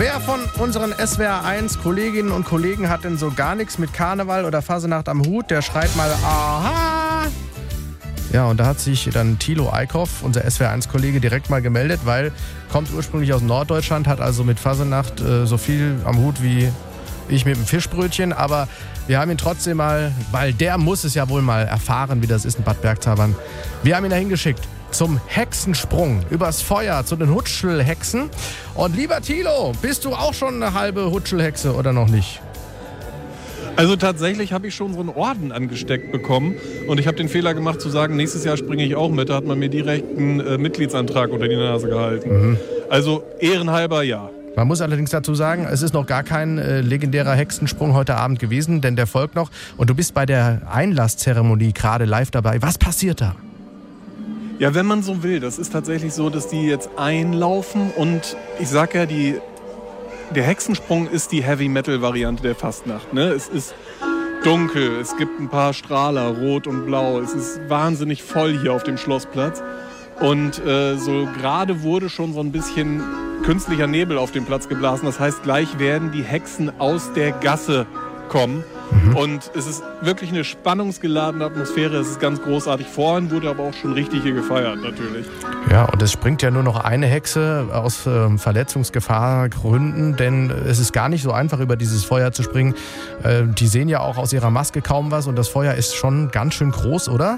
Wer von unseren SWR1-Kolleginnen und Kollegen hat denn so gar nichts mit Karneval oder Fasenacht am Hut? Der schreit mal Aha! Ja, und da hat sich dann Thilo Eickhoff, unser SWR1-Kollege, direkt mal gemeldet, weil kommt ursprünglich aus Norddeutschland, hat also mit Fasenacht so viel am Hut wie ich mit dem Fischbrötchen. Aber wir haben ihn trotzdem mal, weil der muss es ja wohl mal erfahren, wie das ist in Bad Bergzabern. Wir haben ihn da hingeschickt zum Hexensprung übers Feuer zu den Hutschelhexen. Und lieber Thilo, bist du auch schon eine halbe Hutschelhexe oder noch nicht? Also tatsächlich habe ich schon so einen Orden angesteckt bekommen und ich habe den Fehler gemacht zu sagen, nächstes Jahr springe ich auch mit. Da hat man mir direkt einen Mitgliedsantrag unter die Nase gehalten. Also ehrenhalber ja. Man muss allerdings dazu sagen, es ist noch gar kein legendärer Hexensprung heute Abend gewesen, denn der folgt noch. Und du bist bei der Einlasszeremonie gerade live dabei. Was passiert da? Ja, wenn man so will. Das ist tatsächlich so, dass die jetzt einlaufen und ich sag ja, der Hexensprung ist die Heavy-Metal-Variante der Fastnacht. Ne? Es ist dunkel, es gibt ein paar Strahler, rot und blau. Es ist wahnsinnig voll hier auf dem Schlossplatz. Und so gerade wurde schon so ein bisschen künstlicher Nebel auf den Platz geblasen. Das heißt, gleich werden die Hexen aus der Gasse kommen. Und es ist wirklich eine spannungsgeladene Atmosphäre. Es ist ganz großartig. Vorhin wurde aber auch schon richtig hier gefeiert, natürlich. Ja, und es springt ja nur noch eine Hexe aus Verletzungsgefahrgründen, denn es ist gar nicht so einfach, über dieses Feuer zu springen. Die sehen ja auch aus ihrer Maske kaum was und das Feuer ist schon ganz schön groß, oder?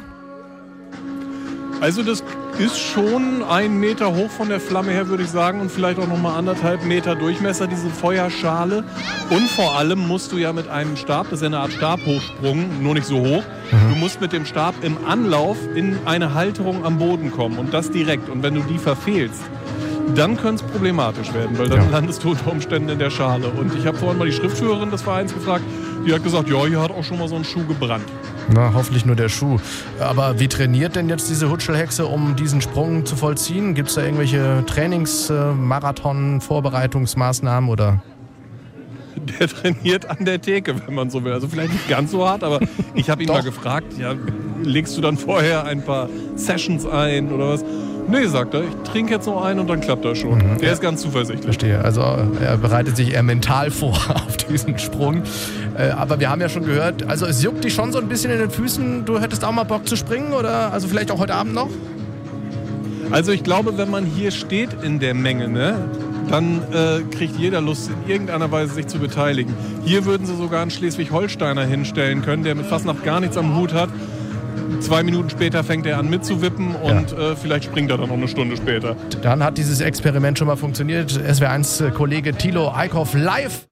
Also das ist schon 1 Meter hoch von der Flamme her, würde ich sagen, und vielleicht auch nochmal 1,5 Meter Durchmesser, diese Feuerschale. Und vor allem musst du ja mit einem Stab, das ist ja eine Art Stabhochsprung, nur nicht so hoch, du musst mit dem Stab im Anlauf in eine Halterung am Boden kommen und das direkt. Und wenn du die verfehlst, dann könnte es problematisch werden, weil dann landest du unter Umständen in der Schale. Und ich habe vorhin mal die Schriftführerin des Vereins gefragt, die hat gesagt, ja, hier hat auch schon mal so ein Schuh gebrannt. Na, hoffentlich nur der Schuh. Aber wie trainiert denn jetzt diese Hutschelhexe, um diesen Sprung zu vollziehen? Gibt es da irgendwelche Marathon, Vorbereitungsmaßnahmen oder? Der trainiert an der Theke, wenn man so will. Also vielleicht nicht ganz so hart, aber ich habe ihn mal gefragt, ja, legst du dann vorher ein paar Sessions ein oder was? Nee, sagt er, ich trinke jetzt noch einen und dann klappt das schon. Der ist ganz zuversichtlich. Verstehe, also er bereitet sich eher mental vor auf diesen Sprung. Aber wir haben ja schon gehört, also es juckt dich schon so ein bisschen in den Füßen. Du hättest auch mal Bock zu springen oder also vielleicht auch heute Abend noch? Also ich glaube, wenn man hier steht in der Menge, ne, dann kriegt jeder Lust, in irgendeiner Weise sich zu beteiligen. Hier würden sie sogar einen Schleswig-Holsteiner hinstellen können, der mit Fastnacht gar nichts am Hut hat. 2 Minuten später fängt er an mitzuwippen und vielleicht springt er dann noch eine Stunde später. Dann hat dieses Experiment schon mal funktioniert. SWR1-Kollege Thilo Eickhoff live